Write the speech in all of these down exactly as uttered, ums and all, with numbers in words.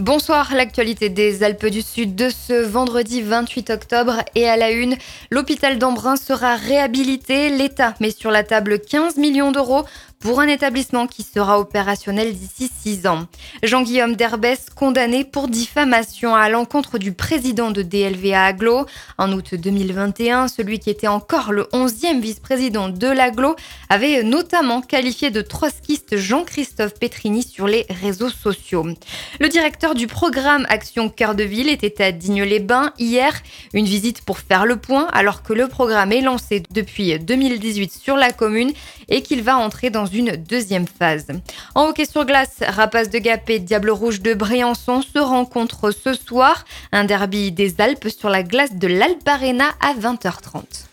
Bonsoir, l'actualité des Alpes du Sud de ce vendredi vingt-huit octobre et à la une, l'hôpital d'Embrun sera réhabilité. L'État met sur la table quinze millions d'euros pour un établissement qui sera opérationnel d'ici six ans. Jean-Guillaume Derbès, condamné pour diffamation à l'encontre du président de D L V A Agglo. En août deux mille vingt et un, celui qui était encore le onzième vice-président de l'Agglo avait notamment qualifié de trotskiste Jean-Christophe Petrini sur les réseaux sociaux. Le directeur du programme Action Cœur de Ville était à Digne-les-Bains hier. Une visite pour faire le point alors que le programme est lancé depuis deux mille dix-huit sur la commune et qu'il va entrer dans une deuxième phase. En hockey sur glace, Rapaces de Gap et Diable Rouge de Briançon se rencontrent ce soir. Un derby des Alpes sur la glace de l'Alp Arena à vingt heures trente.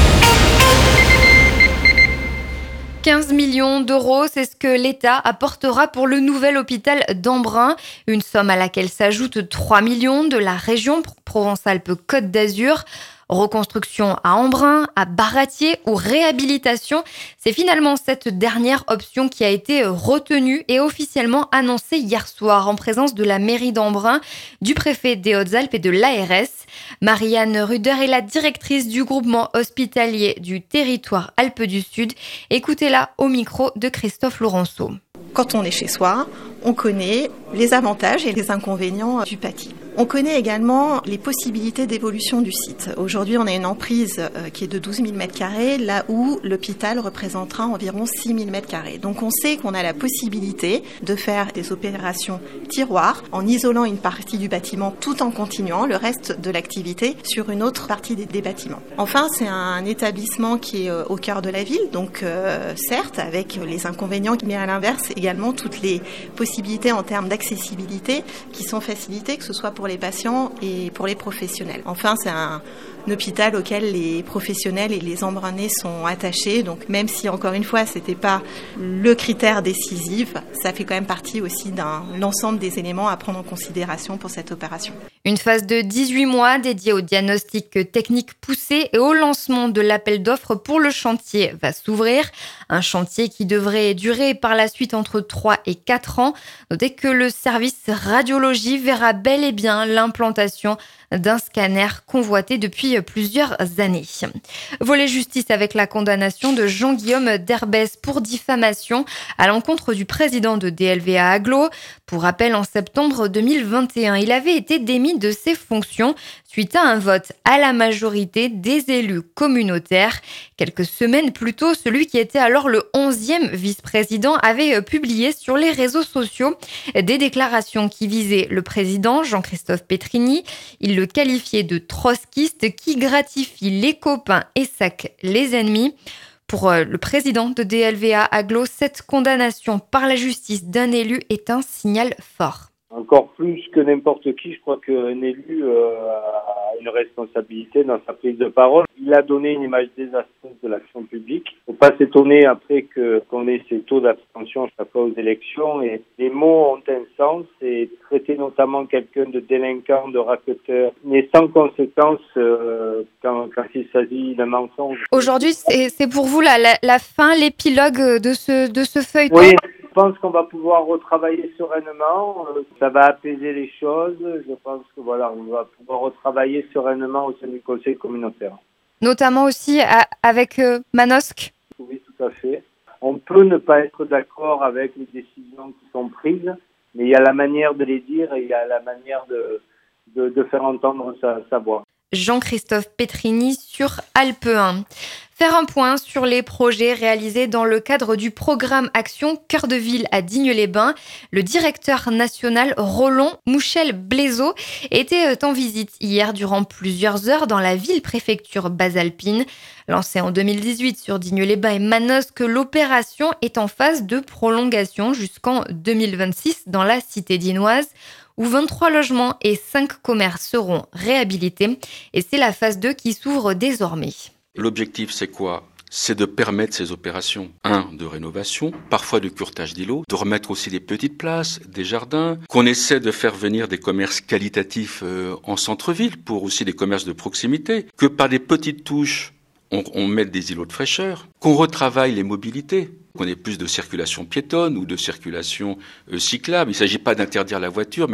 quinze millions d'euros, c'est ce que l'État apportera pour le nouvel hôpital d'Embrun. Une somme à laquelle s'ajoutent trois millions de la région Provence-Alpes-Côte d'Azur. Reconstruction à Embrun, à Baratier ou réhabilitation, c'est finalement cette dernière option qui a été retenue et officiellement annoncée hier soir en présence de la mairie d'Embrun, du préfet des Hautes-Alpes et de l'A R S. Marianne Ruder est la directrice du groupement hospitalier du territoire Alpes du Sud. Écoutez-la au micro de Christophe Laurenceau. Quand on est chez soi, on connaît les avantages et les inconvénients du Paty. On connaît également les possibilités d'évolution du site. Aujourd'hui, on a une emprise qui est de douze mille mètres carrés, là où l'hôpital représentera environ six mille mètres carrés. Donc on sait qu'on a la possibilité de faire des opérations tiroirs en isolant une partie du bâtiment tout en continuant le reste de l'activité sur une autre partie des, des bâtiments. Enfin, c'est un établissement qui est au cœur de la ville, donc euh, certes avec les inconvénients, mais à l'inverse également toutes les possibilités en termes d'accessibilité qui sont facilitées, que ce soit pour les patients et pour les professionnels. Enfin, c'est un, un hôpital auquel les professionnels et les Embrunais sont attachés. Donc, même si, encore une fois, c'était pas le critère décisif, ça fait quand même partie aussi d'un l'ensemble des éléments à prendre en considération pour cette opération. Une phase de dix-huit mois dédiée au diagnostic technique poussé et au lancement de l'appel d'offres pour le chantier va s'ouvrir. Un chantier qui devrait durer par la suite entre trois et quatre ans. Notez que le service radiologie verra bel et bien l'implantation d'un scanner convoité depuis plusieurs années. Volet justice avec la condamnation de Jean-Guillaume Derbès pour diffamation à l'encontre du président de D L V A Agglo. Pour rappel, en septembre deux mille vingt et un, il avait été démis de ses fonctions suite à un vote à la majorité des élus communautaires. Quelques semaines plus tôt, celui qui était alors le onzième vice-président avait publié sur les réseaux sociaux des déclarations qui visaient le président Jean-Christophe Petrini. Il le qualifiait de trotskiste qui gratifie les copains et sac les ennemis. Pour le président de D L V A Agglo, cette condamnation par la justice d'un élu est un signal fort. Encore plus que n'importe qui, je crois qu'un élu euh, a une responsabilité dans sa prise de parole. Il a donné une image désastreuse de l'action publique. Il ne faut pas s'étonner après que, qu'on ait ces taux d'abstention chaque fois aux élections. Et les mots ont un sens et traiter notamment quelqu'un de délinquant, de racketeur, mais sans conséquence euh, quand, quand il s'agit d'un mensonge. Aujourd'hui, c'est, c'est pour vous la, la, la fin, l'épilogue de ce, de ce feuilleton. Oui. Je pense qu'on va pouvoir retravailler sereinement, ça va apaiser les choses. Je pense que voilà, on va pouvoir retravailler sereinement au sein du conseil communautaire. Notamment aussi à, avec euh, Manosque. Oui, tout à fait. On peut ne pas être d'accord avec les décisions qui sont prises, mais il y a la manière de les dire et il y a la manière de, de, de faire entendre sa, sa voix. Jean-Christophe Petrini sur Alpe un. Faire un point sur les projets réalisés dans le cadre du programme Action Cœur de Ville à Digne-les-Bains. Le directeur national Roland Mouchel-Blaiseau était en visite hier durant plusieurs heures dans la ville-préfecture basalpine. Lancée en deux mille dix-huit sur Digne-les-Bains et Manosque, l'opération est en phase de prolongation jusqu'en deux mille vingt-six dans la cité dinoise, où vingt-trois logements et cinq commerces seront réhabilités. Et c'est la phase deux qui s'ouvre désormais. L'objectif, c'est quoi ? C'est de permettre ces opérations, un, de rénovation, parfois de curtage d'îlots, de remettre aussi des petites places, des jardins, qu'on essaie de faire venir des commerces qualitatifs euh, en centre-ville, pour aussi des commerces de proximité, que par des petites touches, on, on mette des îlots de fraîcheur, qu'on retravaille les mobilités, qu'on ait plus de circulation piétonne ou de circulation euh, cyclable. Il ne s'agit pas d'interdire la voiture, mais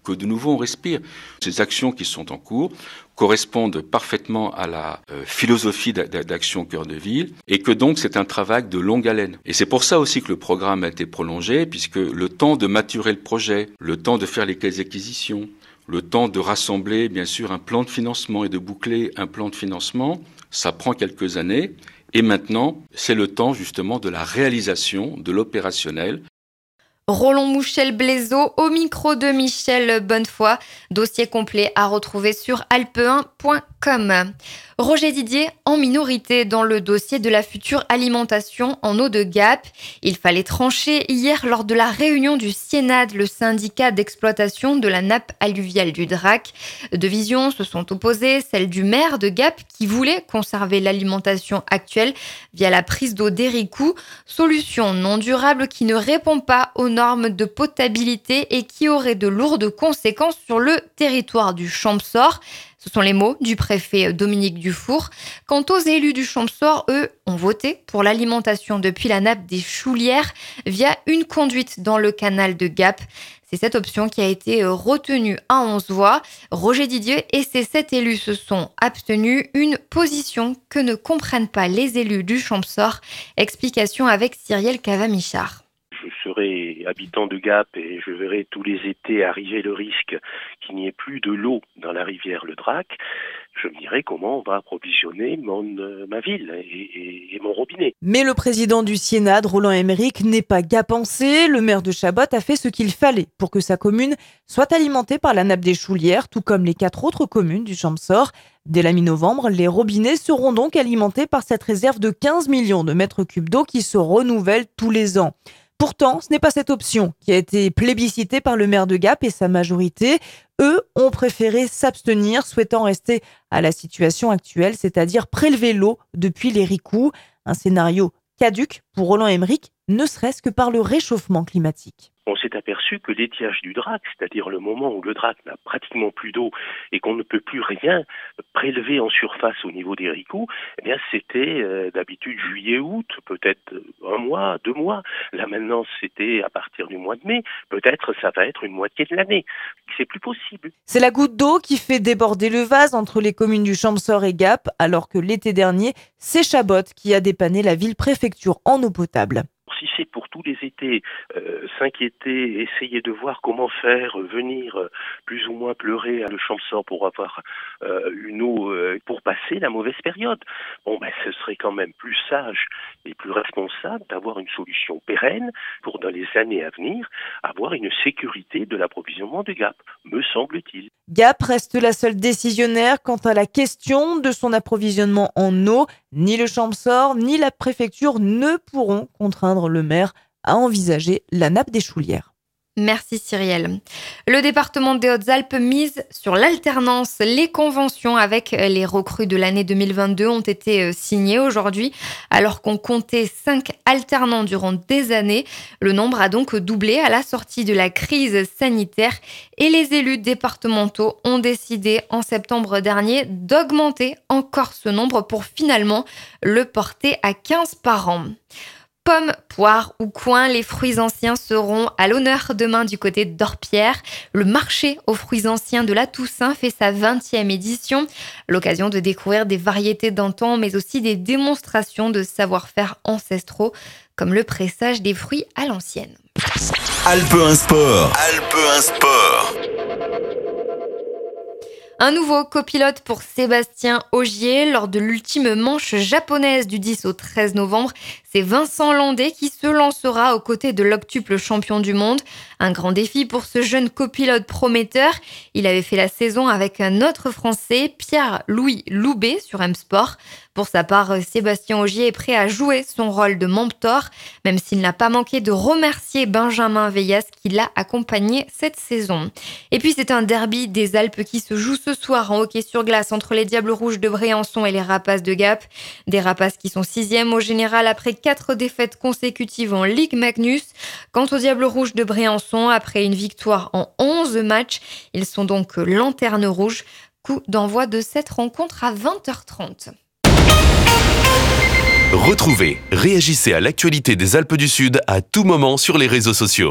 que de nouveau on respire. Ces actions qui sont en cours correspondent parfaitement à la euh, philosophie d'Action Cœur de Ville et que donc c'est un travail de longue haleine. Et c'est pour ça aussi que le programme a été prolongé, puisque le temps de maturer le projet, le temps de faire les acquisitions, le temps de rassembler bien sûr un plan de financement et de boucler un plan de financement, ça prend quelques années. Et maintenant, c'est le temps justement de la réalisation, de l'opérationnel. Roland Mouchel-Blaiseau au micro de Michel Bonnefoy. Dossier complet à retrouver sur alpe un point com. Roger Didier en minorité dans le dossier de la future alimentation en eau de Gap. Il fallait trancher hier lors de la réunion du SIENAD, le syndicat d'exploitation de la nappe alluviale du Drac. Deux visions se sont opposées, celle du maire de Gap qui voulait conserver l'alimentation actuelle via la prise d'eau d'Héricourt, solution non durable qui ne répond pas aux normes de potabilité et qui aurait de lourdes conséquences sur le territoire du Champsaur. Ce sont les mots du préfet Dominique Dufour. Quant aux élus du Champsaur, eux, ont voté pour l'alimentation depuis la nappe des Choulières via une conduite dans le canal de Gap. C'est cette option qui a été retenue à onze voix. Roger Didier et ses sept élus se sont abstenus, une position que ne comprennent pas les élus du Champsaur. Explication avec Cyrielle Cavamichard. Je serai habitant de Gap et je verrai tous les étés arriver le risque qu'il n'y ait plus de l'eau dans la rivière Le Drac. Je me dirai comment on va approvisionner mon, euh, ma ville et, et, et mon robinet. Mais le président du SIENAD, Roland Émeric, n'est pas gapancé. Le maire de Chabot a fait ce qu'il fallait pour que sa commune soit alimentée par la nappe des Choulières, tout comme les quatre autres communes du Champsaur. Dès la mi-novembre, les robinets seront donc alimentés par cette réserve de quinze millions de mètres cubes d'eau qui se renouvelle tous les ans. Pourtant, ce n'est pas cette option qui a été plébiscitée par le maire de Gap et sa majorité. Eux ont préféré s'abstenir, souhaitant rester à la situation actuelle, c'est-à-dire prélever l'eau depuis l'Héricourt. Un scénario caduc pour Roland Émeric, ne serait-ce que par le réchauffement climatique. On s'est aperçu que l'étiage du Drac, c'est-à-dire le moment où le Drac n'a pratiquement plus d'eau et qu'on ne peut plus rien prélever en surface au niveau des Héricourt, eh bien c'était euh, d'habitude juillet-août, peut-être un mois, deux mois. Là maintenant c'était à partir du mois de mai, peut-être ça va être une moitié de l'année. C'est plus possible. C'est la goutte d'eau qui fait déborder le vase entre les communes du Champsaur et Gap, alors que l'été dernier, c'est Chabot qui a dépanné la ville-préfecture en eau potable. Si c'est pour tous les étés, euh, s'inquiéter, essayer de voir comment faire venir euh, plus ou moins pleurer à le Champsaur pour avoir euh, une eau euh, pour passer la mauvaise période, bon ben ce serait quand même plus sage et plus responsable d'avoir une solution pérenne pour dans les années à venir avoir une sécurité de l'approvisionnement de Gap, me semble-t-il. Gap reste la seule décisionnaire quant à la question de son approvisionnement en eau. Ni le Champsaur ni la préfecture ne pourront contraindre le maire à envisager la nappe des Choulières. Merci Cyrielle. Le département des Hautes-Alpes mise sur l'alternance. Les conventions avec les recrues de l'année deux mille vingt-deux ont été signées aujourd'hui. Alors qu'on comptait cinq alternants durant des années, le nombre a donc doublé à la sortie de la crise sanitaire et les élus départementaux ont décidé en septembre dernier d'augmenter encore ce nombre pour finalement le porter à quinze par an. Pommes, poires ou coings, les fruits anciens seront à l'honneur demain du côté d'Orpierre. Le marché aux fruits anciens de la Toussaint fait sa vingtième édition. L'occasion de découvrir des variétés d'antan, mais aussi des démonstrations de savoir-faire ancestraux, comme le pressage des fruits à l'ancienne. Alpe un Sport. Alpe un Sport. Un nouveau copilote pour Sébastien Ogier lors de l'ultime manche japonaise du dix au treize novembre. C'est Vincent Landais qui se lancera aux côtés de l'octuple champion du monde. Un grand défi pour ce jeune copilote prometteur. Il avait fait la saison avec un autre Français, Pierre-Louis Loubet sur M-Sport. Pour sa part, Sébastien Ogier est prêt à jouer son rôle de mentor, même s'il n'a pas manqué de remercier Benjamin Veillas qui l'a accompagné cette saison. Et puis c'est un derby des Alpes qui se joue ce soir en hockey sur glace entre les Diables Rouges de Briançon et les Rapaces de Gap. Des Rapaces qui sont sixièmes au général après quatre défaites consécutives en Ligue Magnus. Quant aux Diables Rouges de Briançon, après une victoire en onze matchs, ils sont donc lanterne rouge. Coup d'envoi de cette rencontre à vingt heures trente. Retrouvez, réagissez à l'actualité des Alpes du Sud à tout moment sur les réseaux sociaux.